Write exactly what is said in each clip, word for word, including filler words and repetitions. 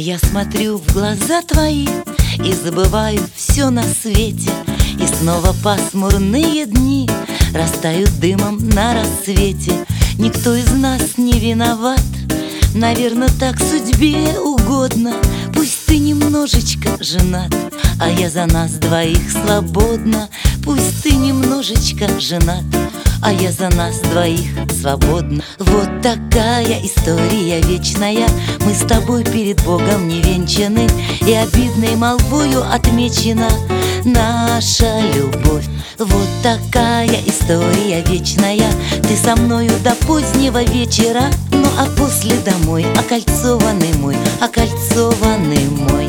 я смотрю в глаза твои и забываю все на свете. И снова пасмурные дни растают дымом на рассвете. Никто из нас не виноват, наверное, так судьбе угодно. Пусть ты немножечко женат, а я за нас двоих свободна. Пусть ты немножечко женат, а я за нас двоих свободна. Вот такая история вечная. Мы с тобой перед Богом не венчаны, и обидной молвою отмечена наша любовь. Вот такая история вечная. Ты со мною до позднего вечера, ну а после домой, окольцованный мой, окольцованный мой.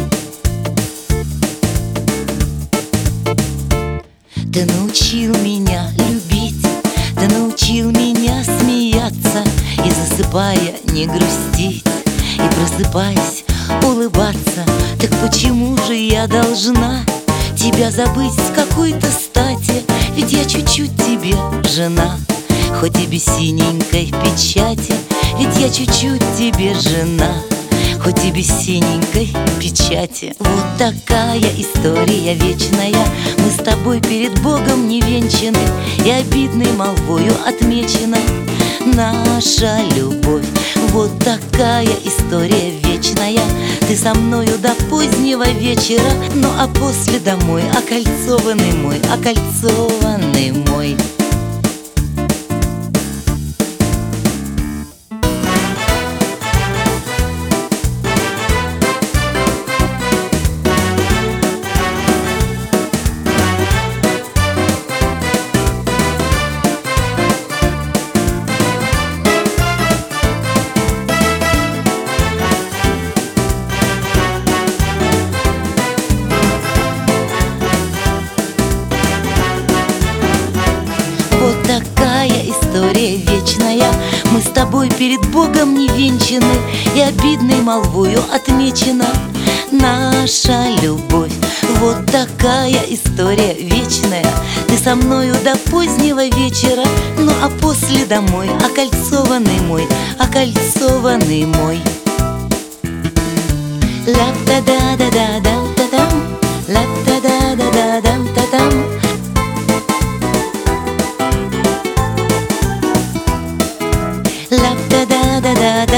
Ты научил меня любить, ты научил меня смеяться, и засыпая не грустить, и просыпаясь улыбаться. Так почему же я должна тебя забыть с какой-то стати? Ведь я чуть-чуть тебе жена, хоть и без синенькой печати. Ведь я чуть-чуть тебе жена, хоть и без синенькой печати. Вот такая история вечная. Мы с тобой перед Богом не венчаны, и обидной молвою отмечена наша любовь. Вот такая история вечная. Ты со мною до позднего вечера, ну а после домой, окольцованный мой, окольцованный мой. Вот такая история вечная. Мы с тобой перед Богом не венчаны, и обидной молвою отмечена наша любовь. Вот такая история вечная. Ты со мною до позднего вечера, ну а после домой, окольцованный мой, окольцованный мой. Ла-та-да-да-да-да-та-там, ла-та-да-да-да-да-та-там. La da da da da